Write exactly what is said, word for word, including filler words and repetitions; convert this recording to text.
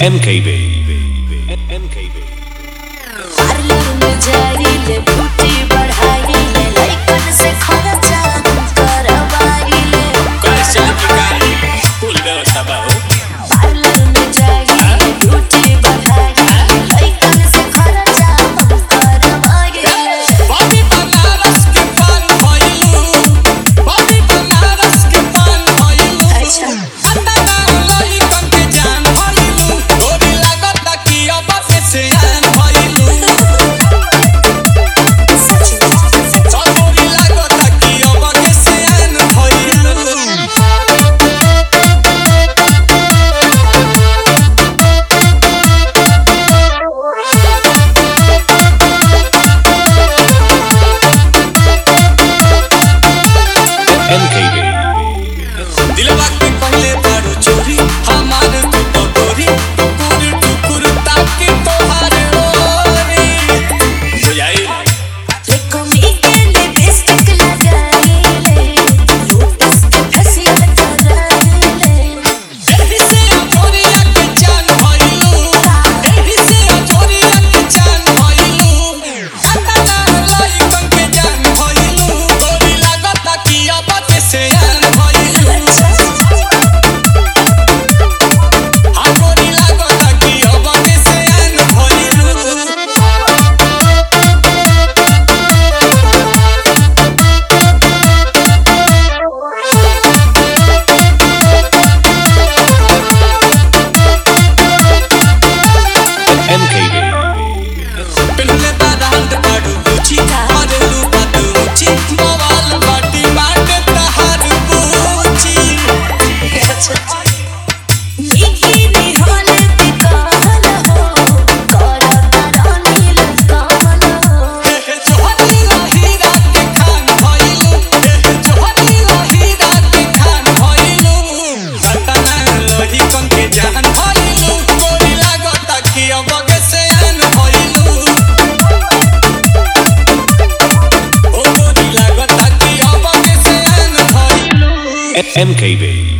M K B M K B parlour में जाई ले ब्यूटी बढ़ाई ले लाइकन से खर्चा करवाई ले कैसे निकाली फुल व्यवस्था बाबू पार्लर में जाई ले ब्यूटी बढ़ाई ले लाइकन से खर्चा करवाई ले बॉडी बनारस के पान भइलू बॉडी बनारस के पान भइलू अच्छा अंदर लई कम के जान भइलू गोरी लागत कि अब से आन भइलू सच गोरी लागत कि अब से आन भइलू M K B दिलवा के पहले बारू चोरी हमार तू तो गोरी टुकुर टुकुर ताकि तोहार ओरी बुझाई देखो मी के लिपस्टिक लगाई ले लोटस के फेशियल कराई ले एही से अजोरिया के जान भइलू एही से अजोरिया के जान भइलू अंदर लई कम के जान भइलू गोरी लागत कि अब से आन भइलू हाँ गोरी लागत कि अब से आन भइलू M K B पहले बारात बाडू पूछी और लूपत ऊंची मोबाइल बाटी बाटे तहार पूछी मीठी निहाल ती कहल हो करता रानी लकामल हो जोहरी हीरा के खान भइलू जोहरी हीरा के खान भइलू सतना लोही कम के जान भइलू गोरी लागत कि अब से आन भइलू ओ गोरी लागत कि अब से आन भइलू M K B